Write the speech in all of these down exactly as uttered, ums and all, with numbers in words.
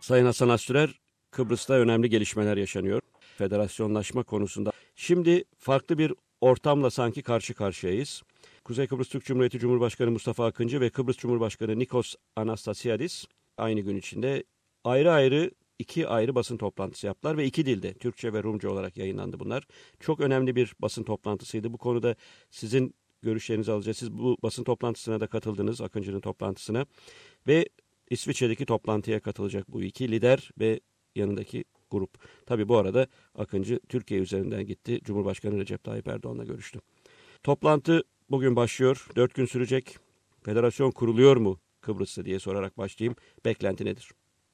Sayın Hasan Astürer, Kıbrıs'ta önemli gelişmeler yaşanıyor. Federasyonlaşma konusunda. Şimdi farklı bir ortamla sanki karşı karşıyayız. Kuzey Kıbrıs Türk Cumhuriyeti Cumhurbaşkanı Mustafa Akıncı ve Kıbrıs Cumhurbaşkanı Nikos Anastasiadis aynı gün içinde ayrı ayrı iki ayrı basın toplantısı yaptılar ve iki dilde, Türkçe ve Rumca olarak yayınlandı bunlar. Çok önemli bir basın toplantısıydı. Bu konuda sizin görüşlerinizi alacağız. Siz bu basın toplantısına da katıldınız, Akıncı'nın toplantısına ve İsviçre'deki toplantıya katılacak bu iki lider ve yanındaki grup. Tabii bu arada Akıncı Türkiye üzerinden gitti. Cumhurbaşkanı Recep Tayyip Erdoğan'la görüştü. Toplantı bugün başlıyor. Dört gün sürecek. Federasyon kuruluyor mu Kıbrıs'ta diye sorarak başlayayım. Beklenti nedir?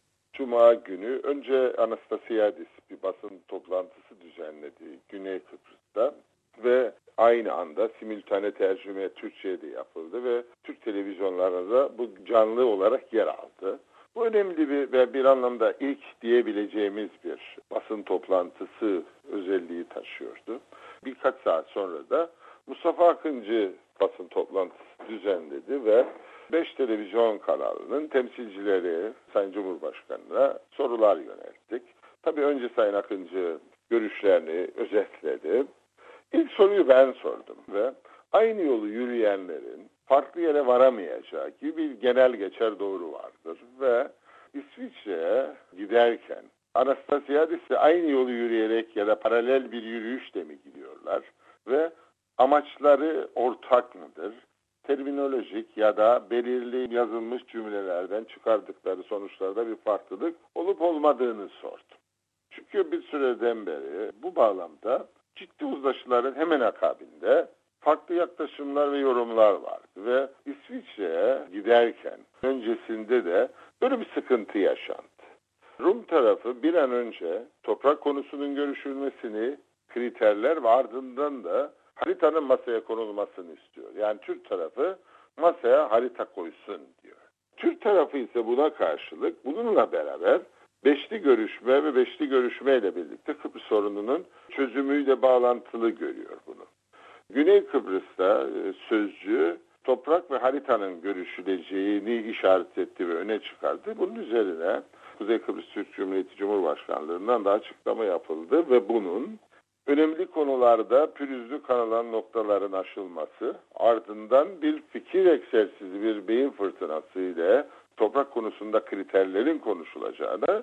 Cuma günü önce Anastasiadis bir basın toplantısı düzenledi Güney Kıbrıs'ta ve aynı anda simültane tercüme Türkçe'ye de yapıldı ve Türk televizyonlarında bu canlı olarak yer aldı. Bu önemli bir ve bir anlamda ilk diyebileceğimiz bir basın toplantısı özelliği taşıyordu. Birkaç saat sonra da Mustafa Akıncı basın toplantısı düzenledi ve beş televizyon kanalının temsilcileri Sayın Cumhurbaşkanı'na sorular yönelttik. Tabii önce Sayın Akıncı görüşlerini özetledi. İlk soruyu ben sordum ve aynı yolu yürüyenlerin farklı yere varamayacağı gibi bir genel geçer doğru vardır ve İsviçre'ye giderken Anastasiadis'le aynı yolu yürüyerek ya da paralel bir yürüyüşle mi gidiyorlar ve amaçları ortak mıdır? Terminolojik ya da belirli yazılmış cümlelerden çıkardıkları sonuçlarda bir farklılık olup olmadığını sordum. Çünkü bir süreden beri bu bağlamda ciddi uzlaşıların hemen akabinde farklı yaklaşımlar ve yorumlar vardı ve İsviçre'ye giderken öncesinde de böyle bir sıkıntı yaşandı. Rum tarafı bir an önce toprak konusunun görüşülmesini, kriterler ve ardından da haritanın masaya konulmasını istiyor. Yani Türk tarafı masaya harita koysun diyor. Türk tarafı ise buna karşılık bununla beraber beşli görüşme ve beşli görüşmeyle birlikte Kıbrıs sorununun çözümüyle bağlantılı görüyor bunu. Güney Kıbrıs'ta sözcü toprak ve haritanın görüşüleceğini işaret etti ve öne çıkardı. Bunun üzerine Kuzey Kıbrıs Türk Cumhuriyeti Cumhurbaşkanlığından da açıklama yapıldı ve bunun önemli konularda pürüzlü kalan noktaların aşılması, ardından bir fikir egzersizi, bir beyin fırtınası ile toprak konusunda kriterlerin konuşulacağını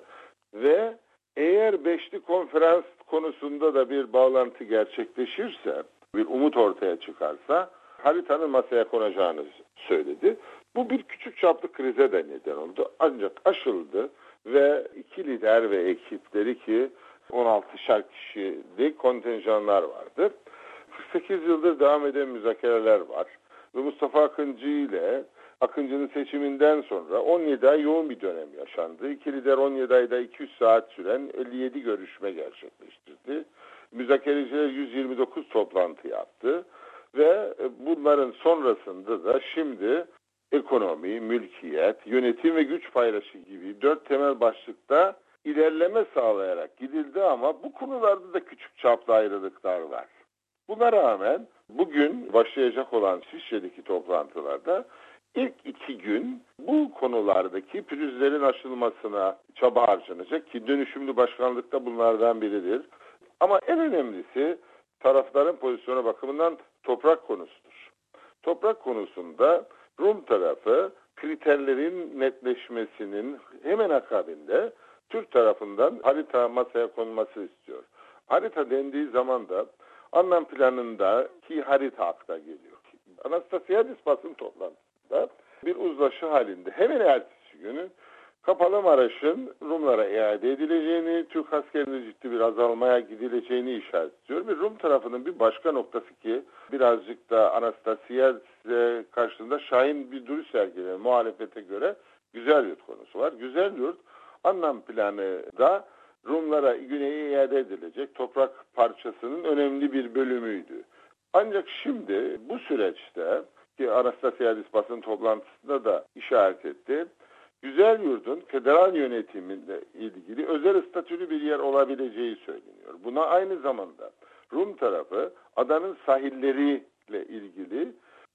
ve eğer beşli konferans konusunda da bir bağlantı gerçekleşirse, bir umut ortaya çıkarsa haritanın masaya konacağını söyledi. Bu bir küçük çaplı krize de neden oldu. Ancak aşıldı ve iki lider ve ekipleri ki on altışar kişilik kontenjanlar vardı. kırk sekiz yıldır devam eden müzakereler var. Ve Mustafa Akıncı ile Akıncı'nın seçiminden sonra on yedi ay yoğun bir dönem yaşandı. İki lider on yedi ayda iki yüz saat süren elli yedi görüşme gerçekleştirdi. Müzakereciler yüz yirmi dokuz toplantı yaptı. Ve bunların sonrasında da şimdi ekonomi, mülkiyet, yönetim ve güç paylaşı gibi dört temel başlıkta ilerleme sağlayarak gidildi ama bu konularda da küçük çaplı ayrılıklar var. Buna rağmen bugün başlayacak olan İsviçre'deki toplantılarda ilk iki gün bu konulardaki pürüzlerin aşılmasına çaba harcanacak ki dönüşümlü başkanlıkta bunlardan biridir. Ama en önemlisi tarafların pozisyonu bakımından toprak konusudur. Toprak konusunda Rum tarafı kriterlerin netleşmesinin hemen akabinde Türk tarafından harita masaya konması istiyor. Harita dendiği zaman da anlam planındaki harita akla geliyor. Anastasiadis basın toplantısında bir uzlaşı halinde hemen ertesi günü Kapalı Maraş'ın Rumlara iade edileceğini, Türk askerinin ciddi bir azalmaya gidileceğini işaret ediyor. Ve Rum tarafının bir başka noktası ki birazcık da Anastasiadis karşısında şahin bir duruş sergileyen muhalefete göre Güzelyurt konusu var. Güzelyurt anlam planı da Rumlara güneye iade edilecek toprak parçasının önemli bir bölümüydü. Ancak şimdi bu süreçte ki Anastasiadis basın toplantısında da işaret etti, Güzelyurt'un federal yönetimiyle ilgili özel statülü bir yer olabileceği söyleniyor. Buna aynı zamanda Rum tarafı adanın sahilleriyle ilgili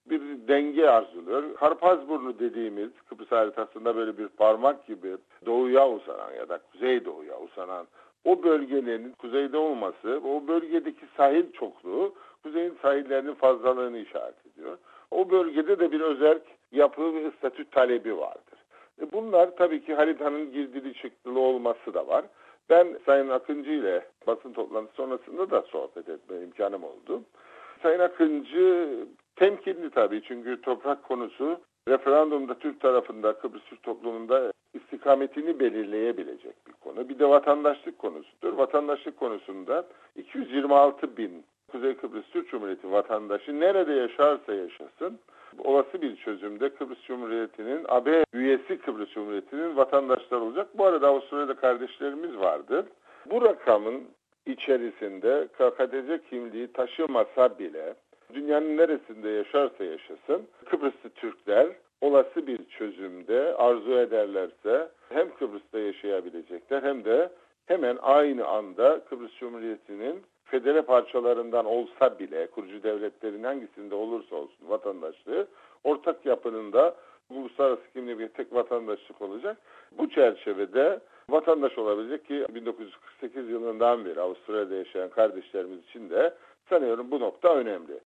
bir denge arzuluyor. Karpazburnu dediğimiz Kıbrıs haritasında böyle bir parmak gibi doğuya uzanan ya da kuzeydoğuya uzanan o bölgenin kuzeyde olması, o bölgedeki sahil çokluğu kuzeyin sahillerinin fazlalığını işaret ediyor. O bölgede de bir özerk yapı ve statü talebi vardır. E bunlar tabii ki haritanın girdili çıktılı olması da var. Ben Sayın Akıncı ile basın toplantısı sonrasında da sohbet etme imkanım oldu. Sayın Akıncı temkinli tabii, çünkü toprak konusu referandumda Türk tarafında, Kıbrıs Türk toplumunda istikametini belirleyebilecek bir konu. Bir de vatandaşlık konusudur. Vatandaşlık konusunda iki yüz yirmi altı bin Kuzey Kıbrıs Türk Cumhuriyeti vatandaşı nerede yaşarsa yaşasın, olası bir çözümde Kıbrıs Cumhuriyeti'nin, A B üyesi Kıbrıs Cumhuriyeti'nin vatandaşları olacak. Bu arada Avustralya'da kardeşlerimiz vardır. Bu rakamın içerisinde K K T C kimliği taşımasa bile dünyanın neresinde yaşarsa yaşasın Kıbrıslı Türkler olası bir çözümde arzu ederlerse hem Kıbrıs'ta yaşayabilecekler hem de hemen aynı anda Kıbrıs Cumhuriyeti'nin federe parçalarından olsa bile, kurucu devletlerin hangisinde olursa olsun vatandaşlığı, ortak yapının da uluslararası kimliği bir tek vatandaşlık olacak. Bu çerçevede vatandaş olabilecek ki bin dokuz yüz kırk sekiz yılından beri Avustralya'da yaşayan kardeşlerimiz için de sanıyorum bu nokta önemli.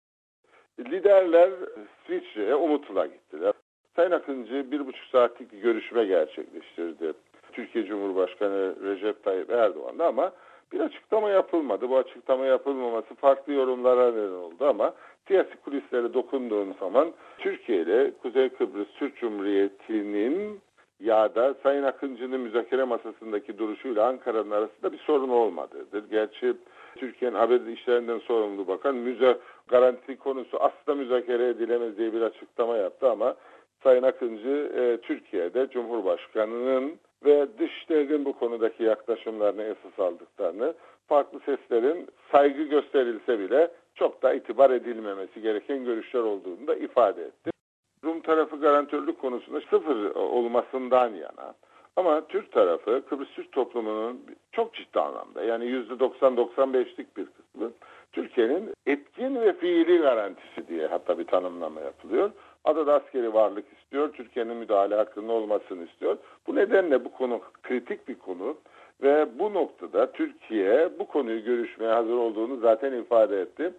Liderler İsviçre'ye umutla gittiler. Sayın Akıncı bir buçuk saatlik bir görüşme gerçekleştirdi Türkiye Cumhurbaşkanı Recep Tayyip Erdoğan'la, ama bir açıklama yapılmadı. Bu açıklama yapılmaması farklı yorumlara neden oldu, ama siyasi kulislere dokunduğum zaman Türkiye ile Kuzey Kıbrıs Türk Cumhuriyeti'nin ya da Sayın Akıncı'nın müzakere masasındaki duruşuyla Ankara'nın arasında bir sorun olmadığıdır. Gerçi Türkiye'nin haber işlerinden sorumlu bakan müze garanti konusu asla müzakere edilemez diye bir açıklama yaptı, ama Sayın Akıncı e, Türkiye'de Cumhurbaşkanı'nın ve dışişlerinin bu konudaki yaklaşımlarını esas aldıklarını, farklı seslerin saygı gösterilse bile çok da itibar edilmemesi gereken görüşler olduğunu da ifade etti. Rum tarafı garantörlük konusunda sıfır olmasından yana, ama Türk tarafı Kıbrıs Türk toplumunun çok ciddi anlamda, yani yüzde doksan doksan beşlik bir kısmı Türkiye'nin etkin ve fiili garantisi diye hatta bir tanımlama yapılıyor. Adada askeri varlık istiyor, Türkiye'nin müdahale hakkının olmasını istiyor. Bu nedenle bu konu kritik bir konu ve bu noktada Türkiye bu konuyu görüşmeye hazır olduğunu zaten ifade etti.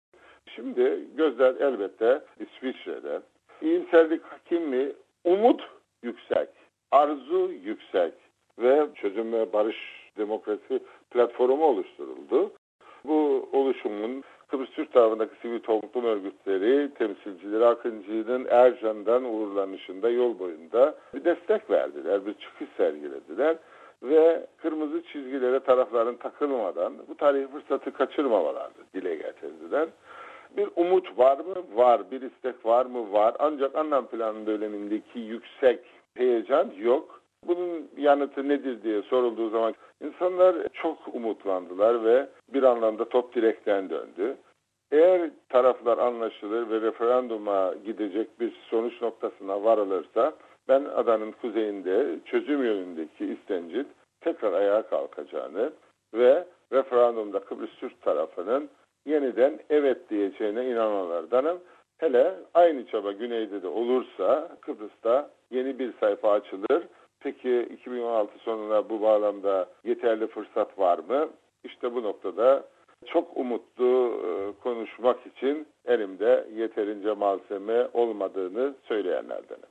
Şimdi gözler elbette İsviçre'de. İyimserlik hakim mi? Umut yüksek, arzu yüksek ve çözüm ve barış demokrasi platformu oluşturuldu. Bu oluşumun Kıbrıs Türk tarafındaki sivil toplum örgütleri, temsilcileri Akıncı'nın Ercan'dan uğurlanışında yol boyunda bir destek verdiler, bir çıkış sergilediler ve kırmızı çizgilere tarafların takılmadan bu tarihi fırsatı kaçırmamalarını dile getirdiler. Bir umut var mı? Var. Bir istek var mı? Var. Ancak anlam planı dönemindeki yüksek heyecan yok. Bunun yanıtı nedir diye sorulduğu zaman insanlar çok umutlandılar ve bir anlamda top direkten döndü. Eğer taraflar anlaşılır ve referanduma gidecek bir sonuç noktasına varılırsa ben adanın kuzeyinde çözüm yönündeki istencil tekrar ayağa kalkacağını ve referandumda Kıbrıs Türk tarafının yeniden evet diyeceğine inananlardanım. Hele aynı çaba güneyde de olursa Kıbrıs'ta yeni bir sayfa açılır. Peki iki bin on altı sonuna bu bağlamda yeterli fırsat var mı? İşte bu noktada çok umutlu konuşmak için elimde yeterince malzeme olmadığını söyleyenlerdenim.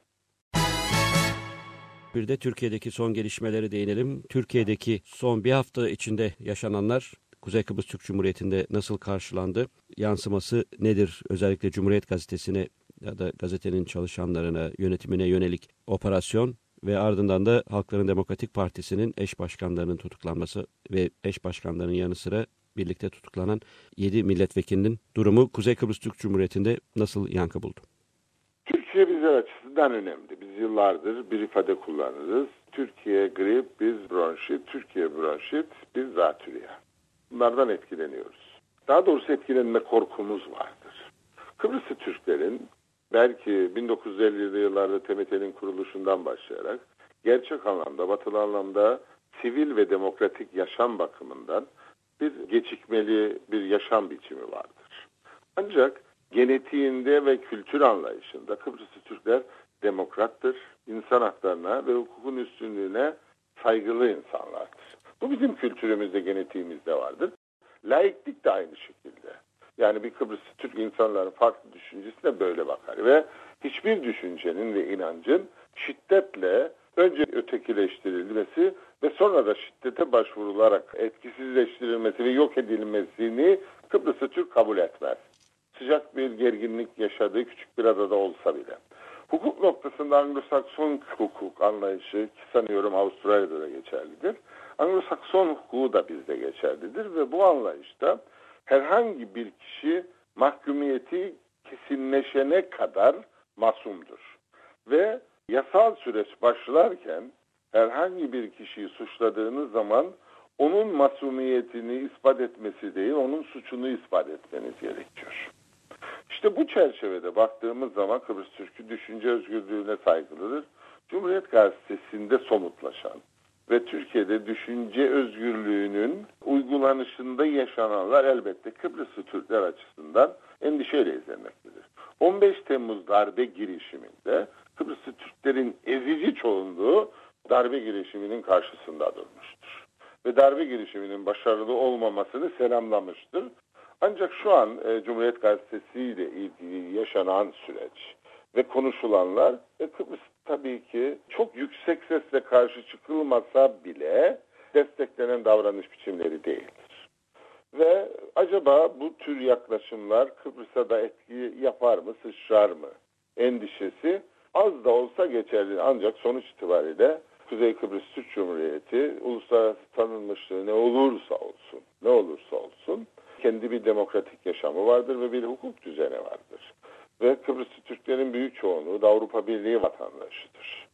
Bir de Türkiye'deki son gelişmeleri değinelim. Türkiye'deki son bir hafta içinde yaşananlar Kuzey Kıbrıs Türk Cumhuriyeti'nde nasıl karşılandı? Yansıması nedir? Özellikle Cumhuriyet Gazetesi'ne ya da gazetenin çalışanlarına, yönetimine yönelik operasyon ve ardından da Halkların Demokratik Partisi'nin eş başkanlarının tutuklanması ve eş başkanlarının yanı sıra birlikte tutuklanan yedi milletvekilinin durumu Kuzey Kıbrıs Türk Cumhuriyeti'nde nasıl yankı buldu? Türkiye bizler açısından önemli. Biz yıllardır bir ifade kullanırız. Türkiye grip, biz bronşit, Türkiye bronşit, biz zatürre. Bunlardan etkileniyoruz. Daha doğrusu etkilenme korkumuz vardır. Kıbrıslı Türklerin belki bin dokuz yüz ellili yıllarda T M T'nin kuruluşundan başlayarak gerçek anlamda, batılı anlamda sivil ve demokratik yaşam bakımından bir gecikmeli bir yaşam biçimi vardır. Ancak genetiğinde ve kültür anlayışında Kıbrıslı Türkler demokrattır, insan haklarına ve hukukun üstünlüğüne saygılı insanlardır. Bu bizim kültürümüzde, genetiğimizde vardır. Laiklik de aynı şekilde. Yani bir Kıbrıslı Türk insanların farklı düşüncesine böyle bakar ve hiçbir düşüncenin ve inancın şiddetle önce ötekileştirilmesi ve sonra da şiddete başvurularak etkisizleştirilmesi ve yok edilmesini Kıbrıslı Türk kabul etmez. Sıcak bir gerginlik yaşadığı küçük bir adada olsa bile. Hukuk noktasında Anglo-Sakson hukuk anlayışı ki sanıyorum Avustralya'da da geçerlidir. Anglo-Sakson hukuku da bizde geçerlidir ve bu anlayışta herhangi bir kişi mahkumiyeti kesinleşene kadar masumdur. Ve yasal süreç başlarken herhangi bir kişiyi suçladığınız zaman onun masumiyetini ispat etmesi değil, onun suçunu ispat etmeniz gerekiyor. İşte bu çerçevede baktığımız zaman Kıbrıs Türk'ü düşünce özgürlüğüne saygılıdır. Cumhuriyet Gazetesi'nde somutlaşan ve Türkiye'de düşünce özgürlüğünün uygulanışında yaşananlar elbette Kıbrıslı Türkler açısından endişeyle izlenmektedir. on beş Temmuz darbe girişiminde Kıbrıslı Türklerin ezici çoğunluğu darbe girişiminin karşısında durmuştur. Ve darbe girişiminin başarılı olmamasını selamlamıştır. Ancak şu an e, Cumhuriyet Gazetesi ile ilgili yaşanan süreç ve konuşulanlar e, Kıbrıs tabii ki çok yüksek sesle karşı çıkılmasa bile desteklenen davranış biçimleri değildir. Ve acaba bu tür yaklaşımlar Kıbrıs'a da etki yapar mı, sıçrar mı endişesi az da olsa geçerli. Ancak sonuç itibariyle Kuzey Kıbrıs Türk Cumhuriyeti uluslararası tanınmışlığı ne olursa olsun, ne olursa olsun kendi bir demokratik yaşamı vardır ve bir hukuk düzeni vardır. Ve Kıbrıslı Türklerin büyük çoğunluğu da Avrupa Birliği vatandaşıdır.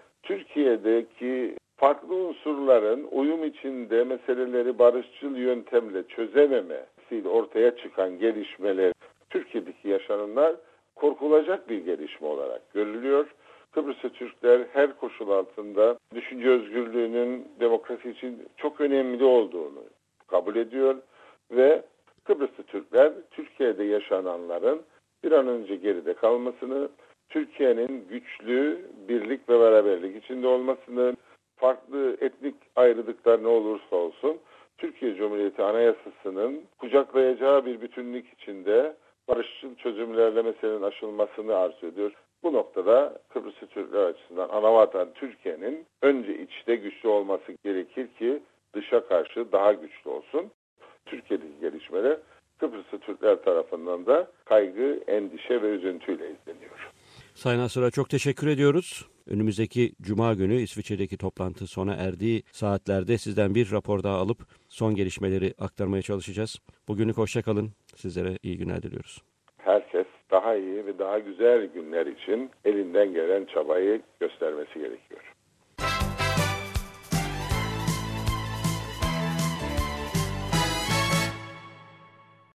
Türkiye'deki farklı unsurların uyum içinde meseleleri barışçıl yöntemle çözememesiyle ortaya çıkan gelişmeler, Türkiye'deki yaşananlar korkulacak bir gelişme olarak görülüyor. Kıbrıslı Türkler her koşul altında düşünce özgürlüğünün demokrasi için çok önemli olduğunu kabul ediyor ve Kıbrıslı Türkler Türkiye'de yaşananların bir an önce geride kalmasını, Türkiye'nin güçlü birlik ve beraberlik içinde olmasını, farklı etnik ayrılıklar ne olursa olsun Türkiye Cumhuriyeti Anayasası'nın kucaklayacağı bir bütünlük içinde barışçıl çözümlerle meselenin aşılmasını arzu ediyor. Bu noktada Kıbrıslı Türkler açısından anavatan Türkiye'nin önce içte güçlü olması gerekir ki dışa karşı daha güçlü olsun. Türkiye'deki gelişmeler Kıbrıslı Türkler tarafından da kaygı, endişe ve üzüntüyle izleniyor. Sayın Asır'a çok teşekkür ediyoruz. Önümüzdeki Cuma günü İsviçre'deki toplantı sona erdiği saatlerde sizden bir rapor daha alıp son gelişmeleri aktarmaya çalışacağız. Bugünlük hoşça kalın. Sizlere iyi günler diliyoruz. Herkes daha iyi ve daha güzel günler için elinden gelen çabayı göstermesi gerekiyor.